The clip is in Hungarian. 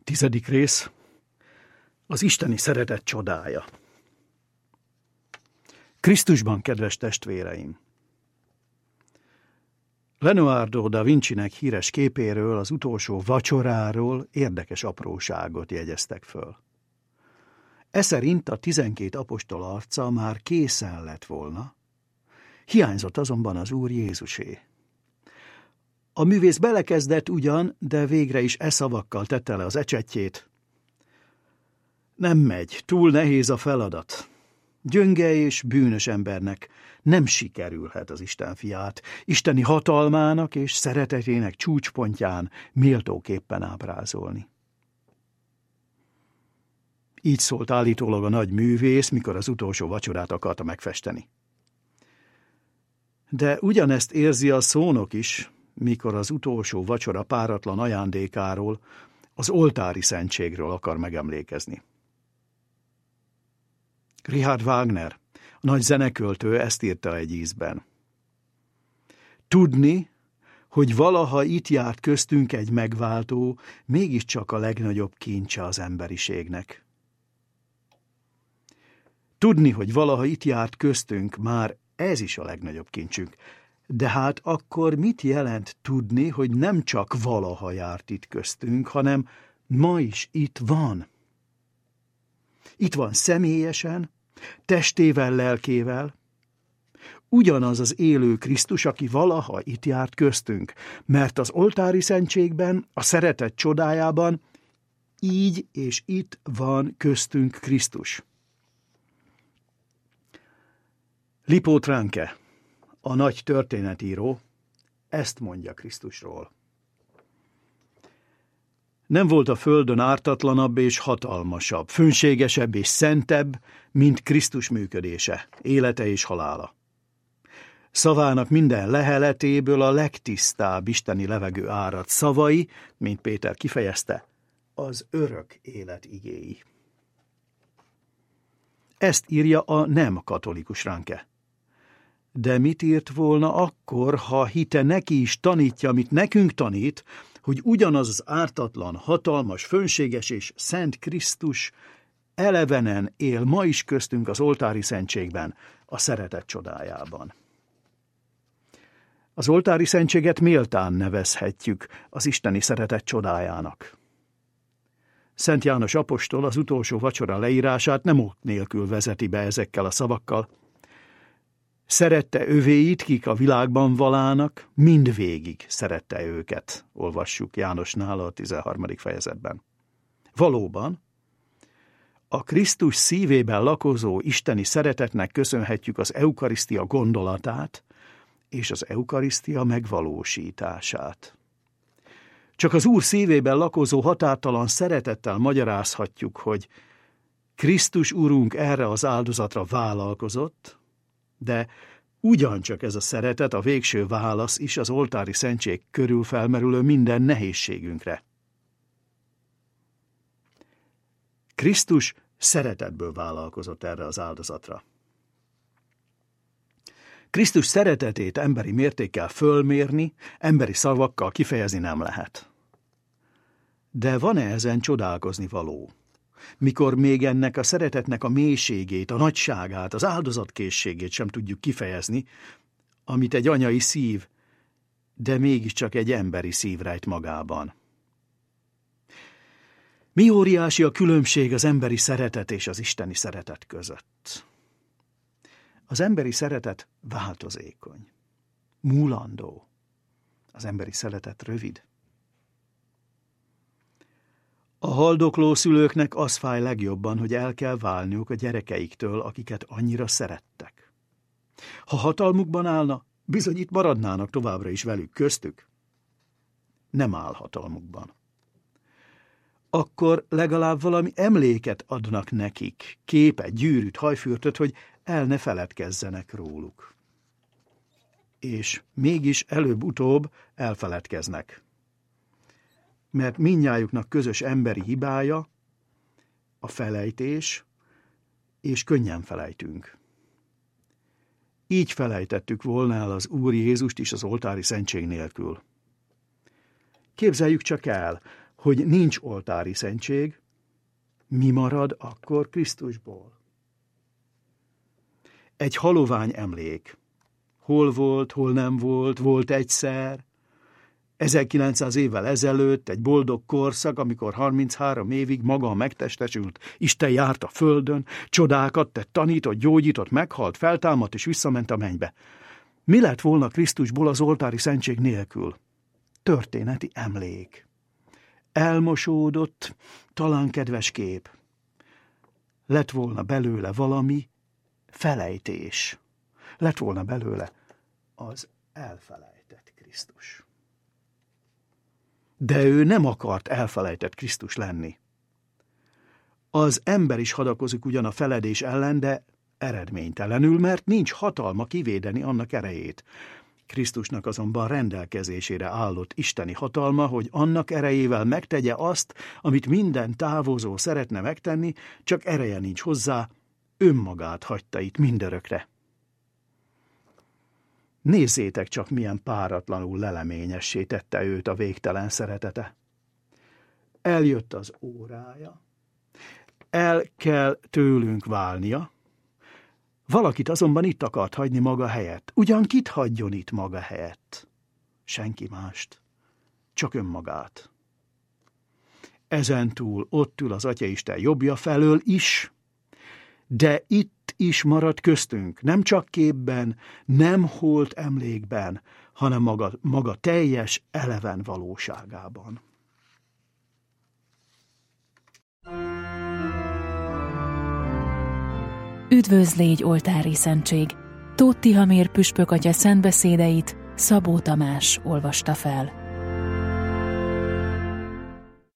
10. rész. Az isteni szeretet csodája. Krisztusban, kedves testvéreim! Leonardo da Vincinek híres képéről, az utolsó vacsoráról érdekes apróságot jegyeztek föl. Eszerint a 12 apostol arca már készen lett volna, hiányzott azonban az Úr Jézusé. A művész belekezdett ugyan, de végre is szavakkal tette le az ecsetjét. Nem megy, túl nehéz a feladat. Gyönge és bűnös embernek nem sikerülhet az Isten fiát, isteni hatalmának és szeretetének csúcspontján méltóképpen ábrázolni. Így szólt állítólag a nagy művész, mikor az utolsó vacsorát akarta megfesteni. De ugyanezt érzi a szónok is, mikor az utolsó vacsora páratlan ajándékáról, az oltári szentségről akar megemlékezni. Richard Wagner, a nagy zeneköltő ezt írta egy ízben. Tudni, hogy valaha itt járt köztünk egy megváltó, mégiscsak a legnagyobb kincse az emberiségnek. Tudni, hogy valaha itt járt köztünk, már ez is a legnagyobb kincsünk. De hát akkor mit jelent tudni, hogy nem csak valaha járt itt köztünk, hanem ma is itt van? Itt van személyesen, testével, lelkével. Ugyanaz az élő Krisztus, aki valaha itt járt köztünk, mert az oltári szentségben, a szeretet csodájában így és itt van köztünk Krisztus. Lipót Ranke, a nagy történetíró, ezt mondja Krisztusról. Nem volt a földön ártatlanabb és hatalmasabb, fönségesebb és szentebb, mint Krisztus működése, élete és halála. Szavának minden leheletéből a legtisztább isteni levegő árad, szavai, mint Péter kifejezte, az örök élet igéi. Ezt írja a nem katolikus Ranke. De mit írt volna akkor, ha hite neki is tanítja, amit nekünk tanít, hogy ugyanaz az ártatlan, hatalmas, fönséges és szent Krisztus elevenen él ma is köztünk az oltári szentségben, a szeretet csodájában. Az oltári szentséget méltán nevezhetjük az isteni szeretet csodájának. Szent János apostol az utolsó vacsora leírását nem ok nélkül vezeti be ezekkel a szavakkal. Szerette övéit, kik a világban valának, mindvégig szerette őket, olvassuk Jánosnál a 13. fejezetben. Valóban, a Krisztus szívében lakozó isteni szeretetnek köszönhetjük az eukarisztia gondolatát és az eukarisztia megvalósítását. Csak az Úr szívében lakozó határtalan szeretettel magyarázhatjuk, hogy Krisztus Urunk erre az áldozatra vállalkozott, de ugyancsak ez a szeretet a végső válasz is az oltári szentség körül felmerülő minden nehézségünkre. Krisztus szeretetből vállalkozott erre az áldozatra. Krisztus szeretetét emberi mértékkel fölmérni, emberi szavakkal kifejezni nem lehet. De van-e ezen csodálkozni való? Mikor még ennek a szeretetnek a mélységét, a nagyságát, az áldozatkészségét sem tudjuk kifejezni, amit egy anyai szív, de mégiscsak egy emberi szív rejt magában. Mi óriási a különbség az emberi szeretet és az isteni szeretet között. Az emberi szeretet változékony, múlandó. Az emberi szeretet rövid. A haldokló szülőknek az fáj legjobban, hogy el kell válniuk a gyerekeiktől, akiket annyira szerettek. Ha hatalmukban állna, bizony itt maradnának továbbra is velük köztük. Nem áll hatalmukban. Akkor legalább valami emléket adnak nekik, képet, gyűrűt, hajfürtöt, hogy el ne feledkezzenek róluk. És mégis előbb-utóbb elfeledkeznek. Mert mindnyájuknak közös emberi hibája, a felejtés, és könnyen felejtünk. Így felejtettük volna el az Úr Jézust is az oltári szentség nélkül. Képzeljük csak el, hogy nincs oltári szentség, mi marad akkor Krisztusból? Egy halovány emlék. Hol volt, hol nem volt, volt egyszer. 1900 évvel ezelőtt egy boldog korszak, amikor 33 évig maga megtestesült, Isten járt a földön, csodákat tett, tanított, gyógyított, meghalt, feltámadt és visszament a mennybe. Mi lett volna Krisztusból az oltári szentség nélkül? Történeti emlék. Elmosódott, talán kedves kép. Lett volna belőle valami felejtés. Lett volna belőle az elfelejtett Krisztus. De ő nem akart elfelejtett Krisztus lenni. Az ember is hadakozik ugyan a feledés ellen, de eredménytelenül, mert nincs hatalma kivédeni annak erejét. Krisztusnak azonban rendelkezésére állott isteni hatalma, hogy annak erejével megtegye azt, amit minden távozó szeretne megtenni, csak ereje nincs hozzá, önmagát hagyta itt mindörökre. Nézzétek csak, milyen páratlanul leleményessé tette őt a végtelen szeretete. Eljött az órája, el kell tőlünk válnia, valakit azonban itt akart hagyni maga helyett. Ugyan kit hagyjon itt maga helyett? Senki mást, csak önmagát. Ezentúl ott ül az Atyaisten jobbja felől is, de itt is marad köztünk, nem csak képben, nem holt emlékben, hanem maga teljes, eleven valóságában. Üdvözl, légy oltári szentség! Tóth Tihamér püspök atya szentbeszédeit Szabó Tamás olvasta fel.